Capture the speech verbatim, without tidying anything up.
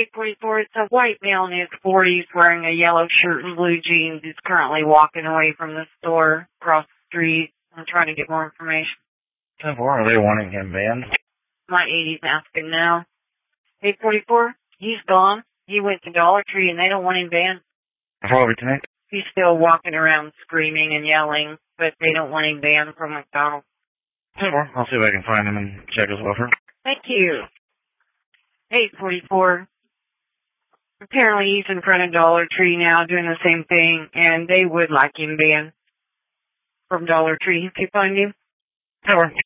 eight forty-four, it's a white male in his forties wearing a yellow shirt and blue jeans. He's currently walking away from the store across the street. I'm trying to get more information. ten four, are they wanting him banned? My eighties asking now. eight forty-four, he's gone. He went to Dollar Tree and they don't want him banned. Before we connect? He's still walking around screaming and yelling, but they don't want him banned from McDonald's. ten four, I'll see if I can find him and check his welfare. Thank you. eight forty-four. Apparently he's in front of Dollar Tree now doing the same thing, and they would like him banned from Dollar Tree if you find him. ten four.